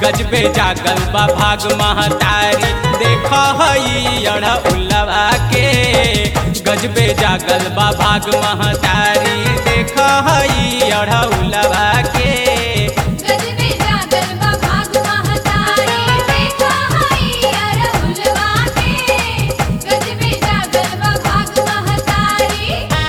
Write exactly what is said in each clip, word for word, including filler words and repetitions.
गजबे जागल बा भाग महतारी देख हई अड़उलवा के। गजबे जागल बा भाग महतारी देख हई अड़उलवा के। गजबे जागल बा भाग महतारी देख हई अड़उलवा के। गजबे जागल बा भाग महतारी।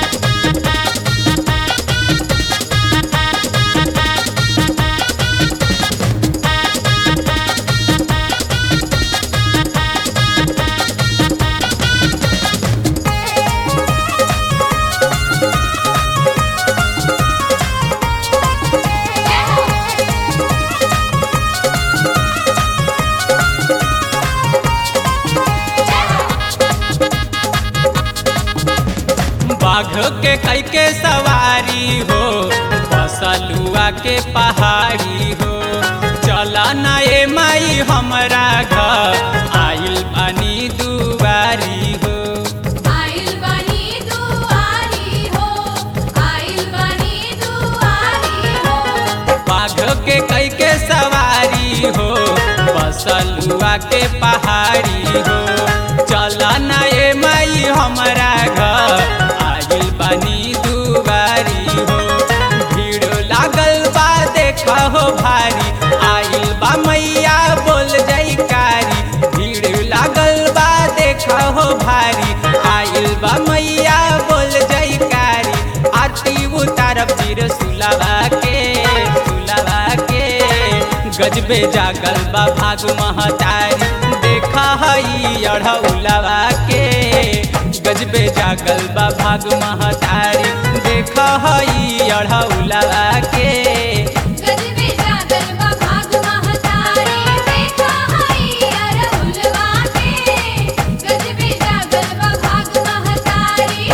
बाघ के कई के सवारी हो बसलुआ के पहाड़ी हो। चला न ए माई हमरा घर आइल बानी दुआरी हो। आइल बानी दुआरी हो। आइल बानी दुआरी हो। बाघ के कई के सवारी हो बसलुआ के पहाड़ी हो। चला न ए माई हमरा घर आइल बानी दुआरी हो। भीड़ लागल बा देखा हो भारी आइल बा मैया बोल जयकारी। भीड़ लागल बा देखा हो भारी आइल बा मैया बोल जयकारी। आरती उतारब तीर सुलवा के सुलवा के। गजबे जागल बा भाग महतारी देखा हई अड़उलवा के। गजबे जागल बा भाग महतारी देखा हई अड़उलवा के। गजबे जागल बा भाग महतारी देख हई अड़उलवा के। गजबे जागल बा भाग महतारी।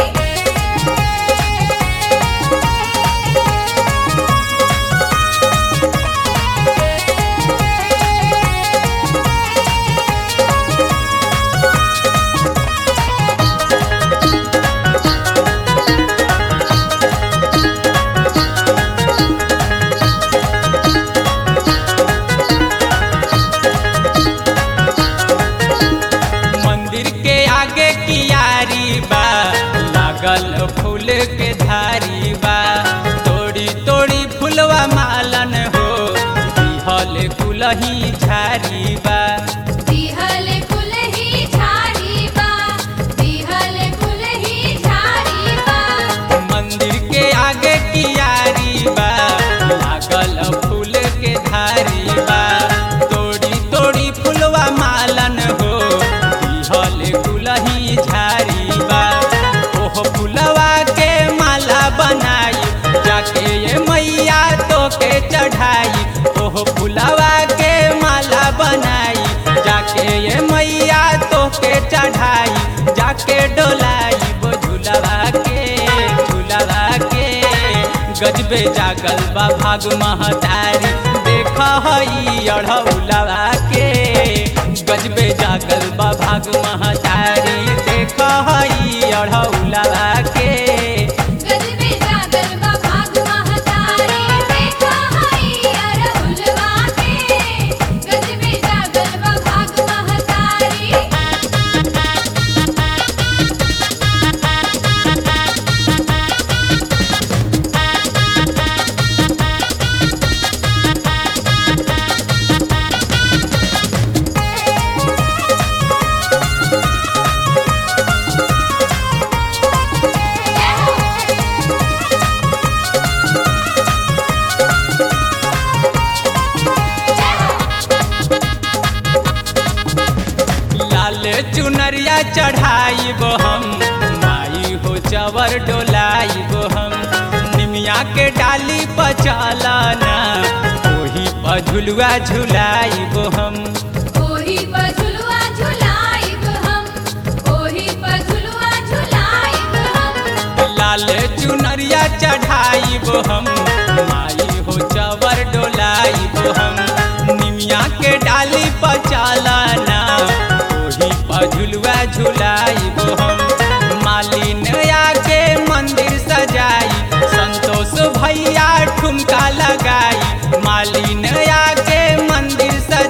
मंदिर के आगे कियारी बा लागल फूल के धारी बा। तोड़ी तोड़ी फूलवा मालन हो दिहल कुलही झारी बा। दिहल कुलही झाड़ी बा। दिहल कुलही झाड़ी बा। मंदिर के आगे कियारी बा लागल फूल के धारी बा। तोड़ी तोड़ी फूलवा मालन हो दिहल कुलही झारी बा। ओह फूलवा के माला बनाई जाके ये मैया तो के चढ़ाई। ओह फूलवा के माला बनाई जाके ये मैया तो के चढ़ाई। जाके डोलाई वो झूलवा के झूलवा के। गजबे जागल बा भाग महतारी देख हई अड़उलवा के। गजबे जागल बा भाग महतारी देख हई अड़उलवा के। गजबे जागल बा भाग महतारी देख हई अड़उलवा के। गजबे जागल बा भाग महतारी। लाल चुनरिया चढ़ाई बो हम माई हो चवर डोलाई बो हम। निमिया के डाली पर चलना ओही पर झुलुआ झुलाई बो हम। ओही पर झुलुआ झुलाइब हम। ओही पर झुलुआ झुलाइब हम। लाल चुनरिया चढ़ाई बो हम माई हो चवर डोलाई बो हम। निमिया के डाली पर चलना ओही पर झुलुआ झुलाई बो हम। मालिन आके मंदिर सजाई संतोष भैया ठुमका लगाई। मालिन आके मंदिर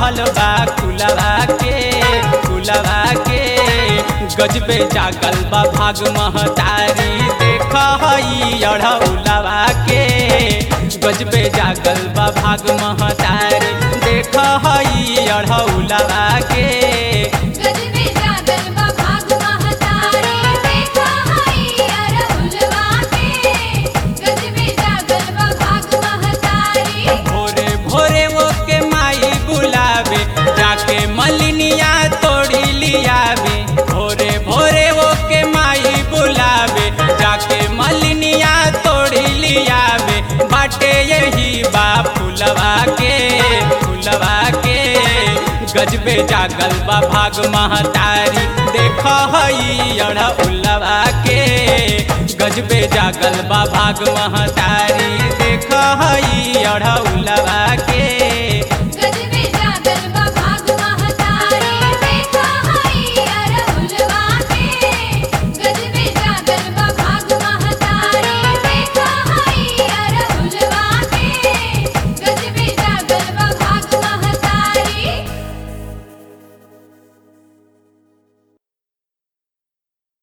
चढ़ल बा कुलवा के कुलवा के गजबे जागल बा भाग महतारी देख हई अढ़ौलवा के गजबे जागल बा भाग महतारी देख हई अढ़ौलवा के गजबे जागल बा भाग महतारी देखा हई अरहुलवा के गजबे जागल बा भाग महतारी भोरे भोरे वो के माई बुलावे जाके मलिनिया तोड़ी लियावे भोरे भोरे वो के माई बुलावे जाके मलिनिया तोड़ी लियावे बाटे यही बा फुलवा के फुलवा के गजबे जागल बा भाग महतारी देख हई अढ़ौलवा के गजबे जागल बा भाग महतारी देख हई अढ़ौलवा